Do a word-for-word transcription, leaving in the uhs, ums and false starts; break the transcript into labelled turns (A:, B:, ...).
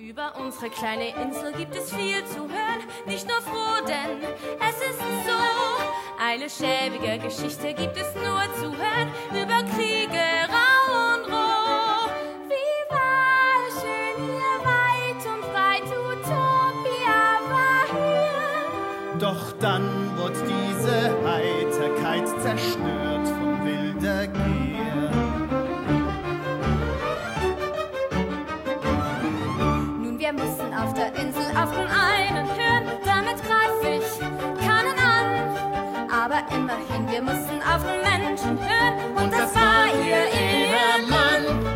A: Über unsere kleine Insel gibt es viel zu hören, nicht nur froh, denn es ist so. Eine schäbige Geschichte gibt es nur zu hören, über Kriege, rau und roh. Wie war es schön hier, weit und breit, Utopia war hier.
B: Doch dann wird diese Heiterkeit zerstört von wilder Gier.
A: Wir müssen auf der Insel auf den einen hören, damit greif ich keinen an. Aber immerhin, wir müssen auf den Menschen hören, und, und das, das war ihr Ehemann.